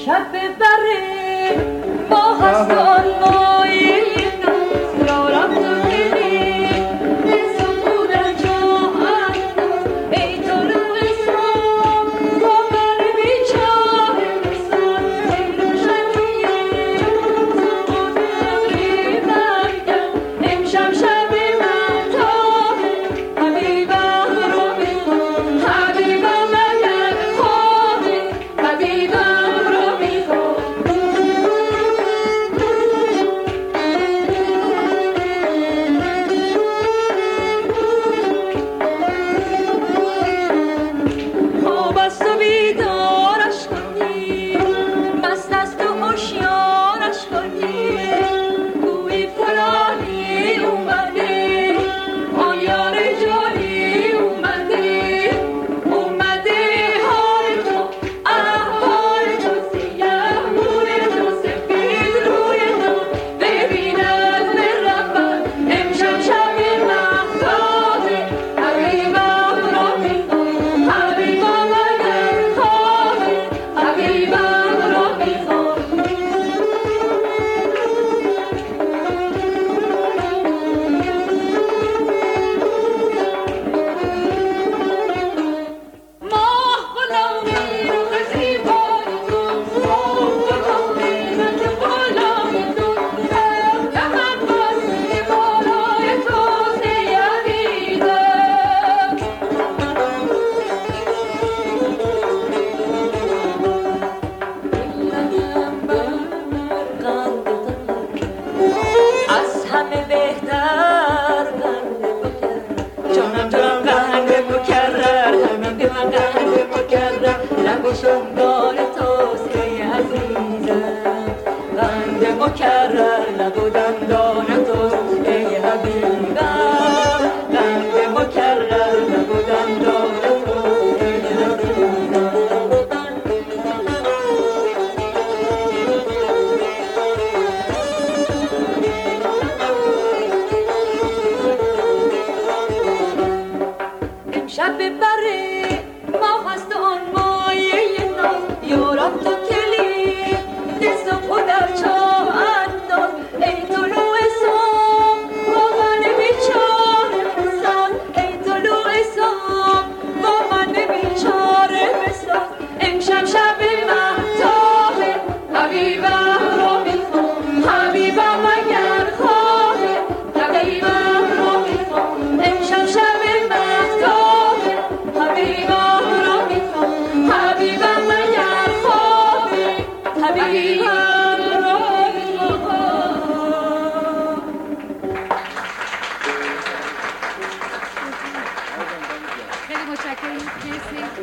امشب ببره ما هست آن مایی یارم تو دلی سکو در جاهن ای تو رو اسلام با من بیچاره بسان ای روشنیه تو دلی مرگم امشب شب من تابه حبیبم رو میخوام حبیبم اگر خوابه حبیبم رو میخوام خواب است و بیدارش کنی مست است و هوشیارش کنی گویی فلانی اومده آن یار جانی اومده حال تو احوال تو سیه موی تو سفید روی تو ببیند برود امشب شب مهتابه حبیبم رو میخوام حبیبم اگر خوابه حبیبم رو میخوام ماه غلامی رخ زیبای تو ماه غلامی رنگ بالای تو کمر بسته بالای تو سیه دیده از همه بهتر قند مکرر جانم قند مکرر همین به من قند مکرر لب و شنگال توست ای عزیزم قند مکرر لب و دندان توست ای حبیبم قند مکرر لب و دندان توست ای حبیبم امشب ببره ما هست آن مایه ناز یارم تو کلی دست و پا در چاه انداز ای طلوع صبح با من بیچاره بساز ای طلوع صبح با من بیچاره بساز امشب شب مهتابه حبیبم رو میخوام حبیبم اگر خوابه حبیبم رو میخوام امشب شب مهتابه حبیبم رو میخوام حبیبم اگر خوابه حبیبم رو میخوام خیلی متشکرم. مرسی.